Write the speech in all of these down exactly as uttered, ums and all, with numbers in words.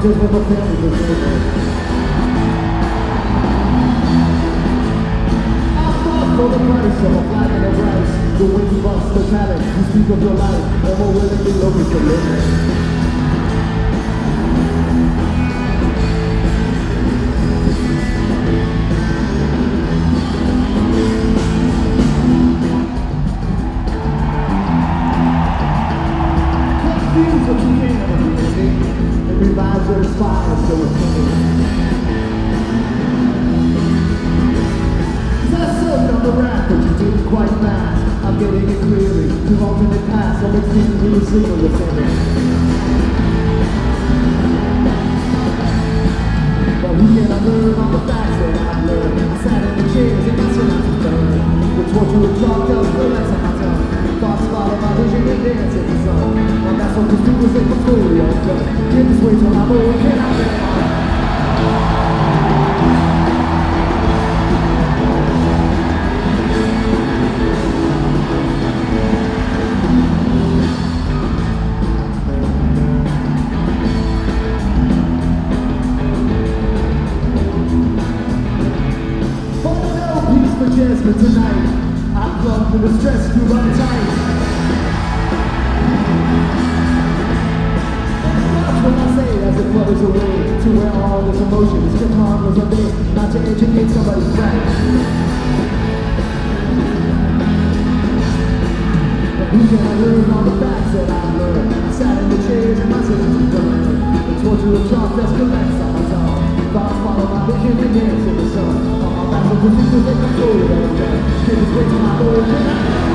just when my family was over. I fought for the price of a flag and a rice. The way you bust the talent, you speak of your life, and more willingly love is the limit. Feels what you can't ever be anything. It revives or inspires, so it's funny. Cause I served on the raft, but you didn't quite last. I'm getting it clearly, to alternate paths, I'll make things really single with something. But who can I learn all the facts that I've learned? I sat in the chairs and my sentences burned. The torture of chalk tells relax on my tongue. Thoughts follow my vision and dance in the sun. And that's what the students in the story all done. Get this way till I'm old, can I be on? Jasmine tonight, I plugged through the stress to run tight. Watch what I say as it flutters away to where all this emotion is kept harmless a day, not to educate somebody's back. But who can I learn all the facts that I've learned? I sat in the chairs and my sentences burned. The torture of chalk that's collects on my tongue. Thoughts follow my vision and dance in the sun. That's what the people take the story of the day. Get this way to my old man.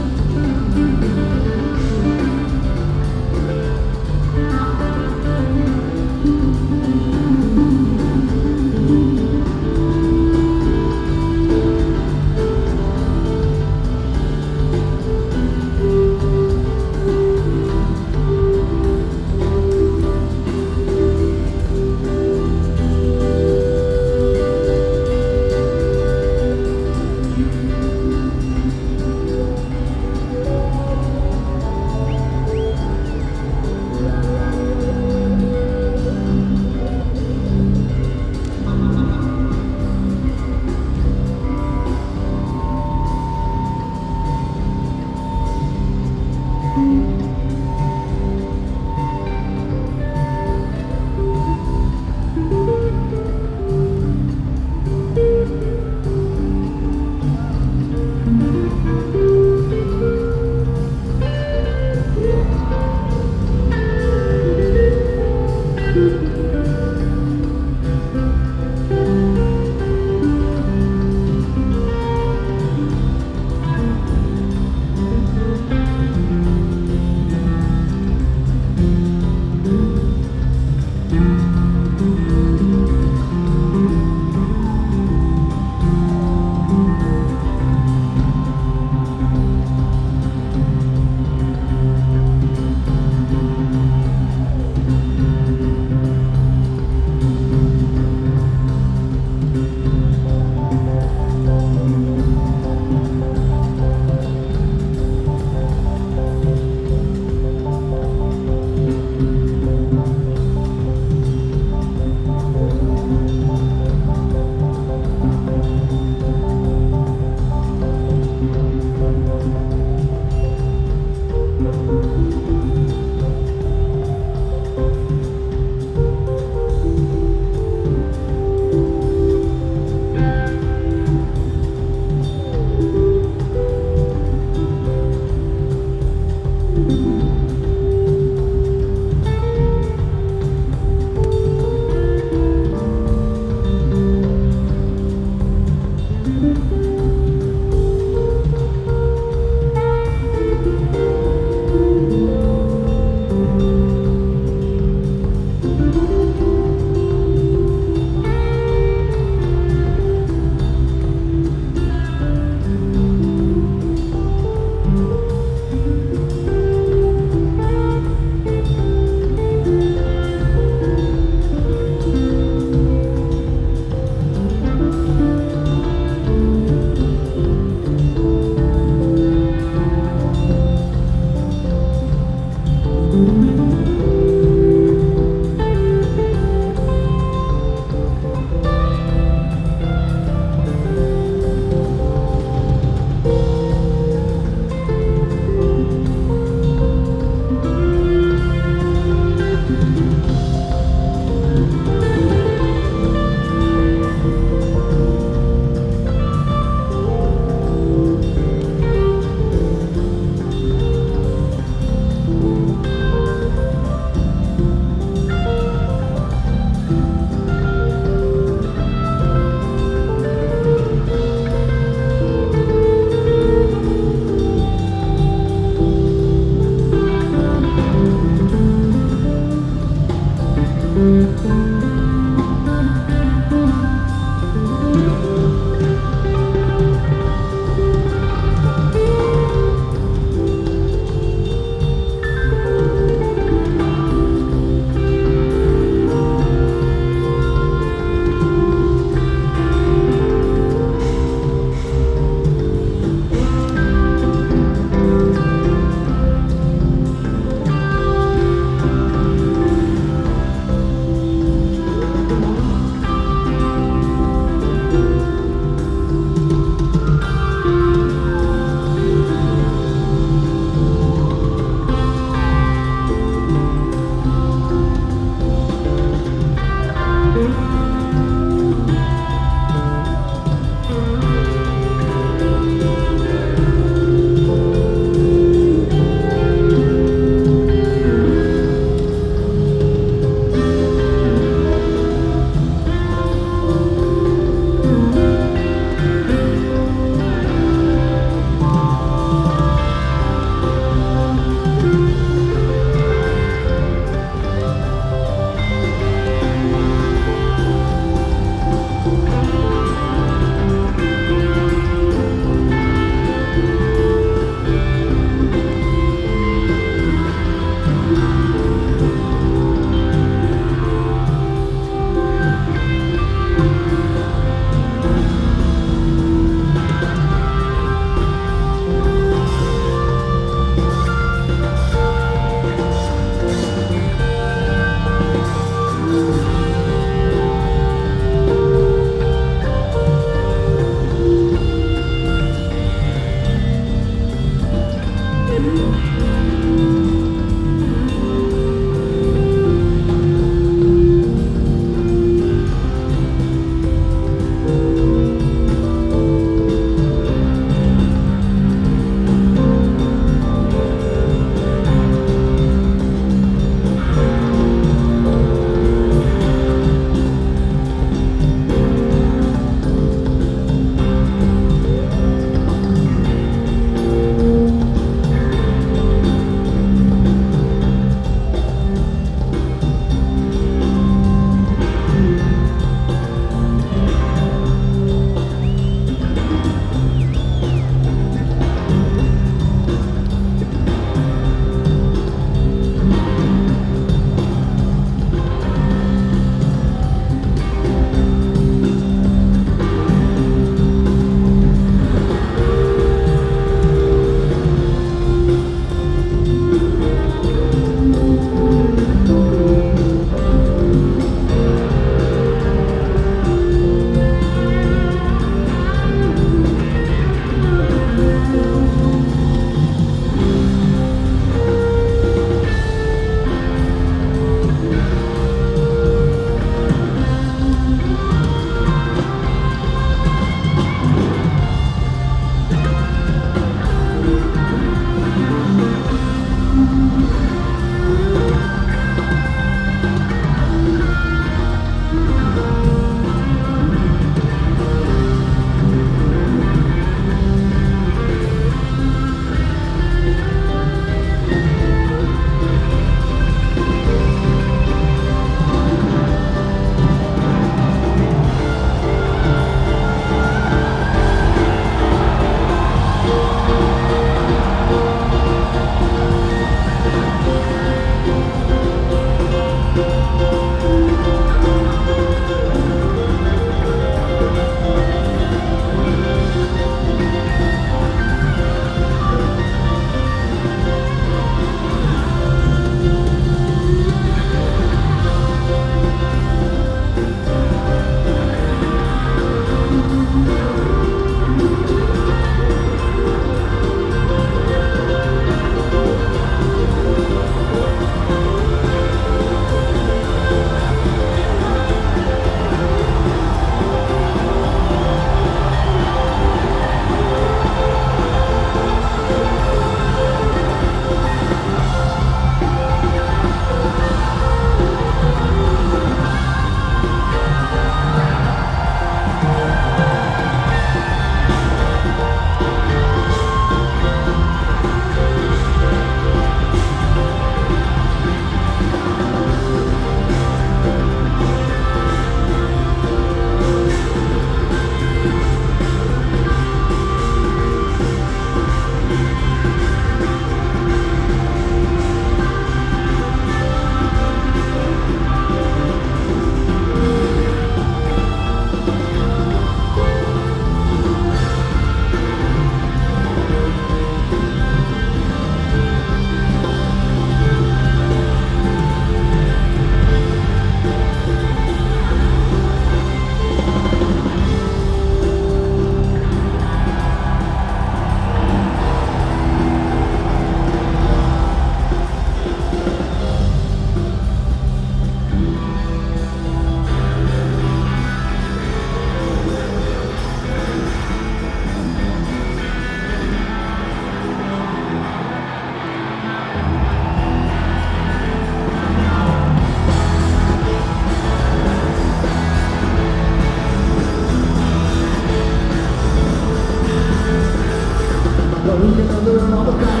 looking under all the facts